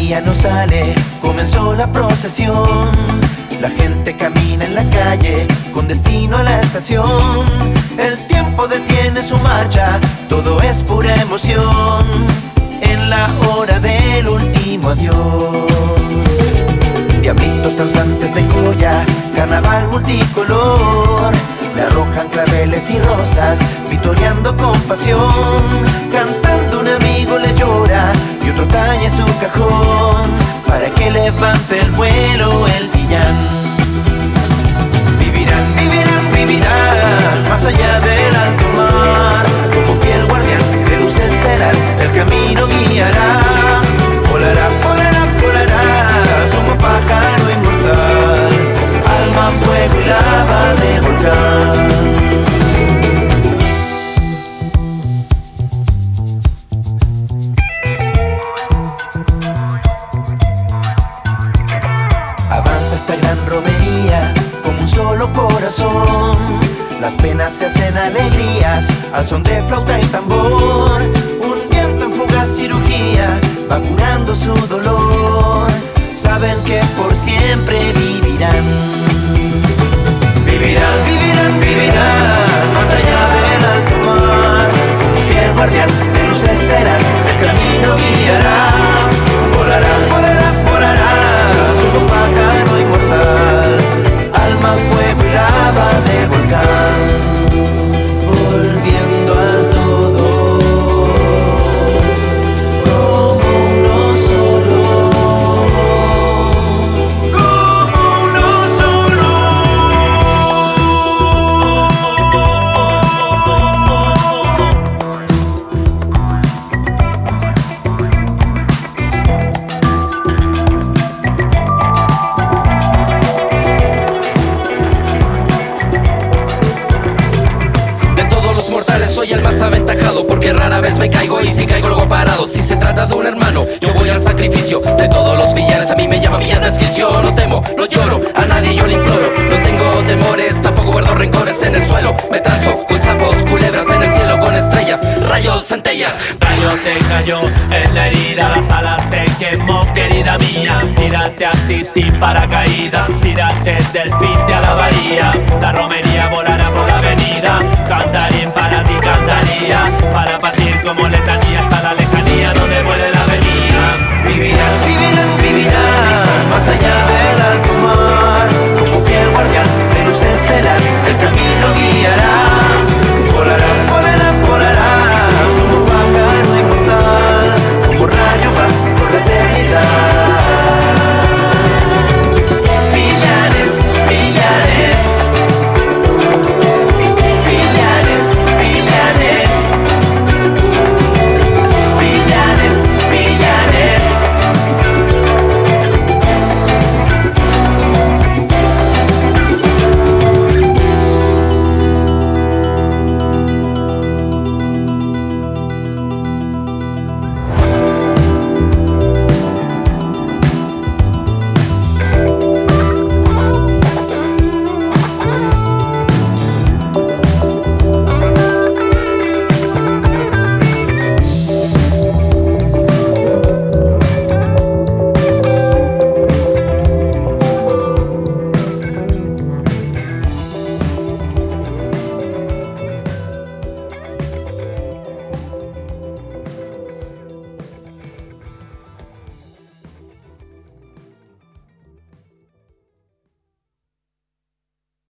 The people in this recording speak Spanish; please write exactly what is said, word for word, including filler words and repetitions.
día no sale, comenzó la procesión. La gente camina en la calle con destino a la estación. El tiempo detiene su marcha, todo es pura emoción. En la hora del último adiós, diablitos danzantes de Goya, carnaval multicolor. Le arrojan claveles y rosas, vitoreando con pasión. Cantando un amigo le llora y otro talle su cajón, para que levante el vuelo el villán. Vivirán, vivirán, vivirán, más allá del alto mar. Como fiel guardián de luz estelar, el camino guiará. Volará, volará, volará, como pájaro inmortal. Alma, fuego y lava de volcán. Avanza esta gran romería como un solo corazón. Las penas se hacen alegrías al son de flauta y tambor. Un viento en fugaz cirugía va curando su dolor. Saben que por siempre vivirán. Vivirán, vivirán, vivirán, más allá del alto mar. Como fiel guardián de luz estelar, el camino guiará. Volará, volará, volará, como pájaro inmortal. Alma, fuego y lava de volcán. Volviendo al todo, como uno solo. Como uno solo. De todos los mortales soy el más aventajado, porque rara vez me caigo y si caigo luego parado. Si se trata de un hermano, yo voy al sacrificio. De todos los villanos a mí me llama villana descripción. No temo, no lloro, a nadie yo le imploro. No tengo temores, tampoco guardo rencores en el suelo. Me transo con sapos, culebras en el cielo, con estrellas, rayos, centellas. Rayo te cayó en la herida, las alas te quemó, querida mía. Tírate así sin paracaídas, tírate del fin de alabaría. La romería volará por la avenida, cantarín para ti cantaría, para partir como letanía.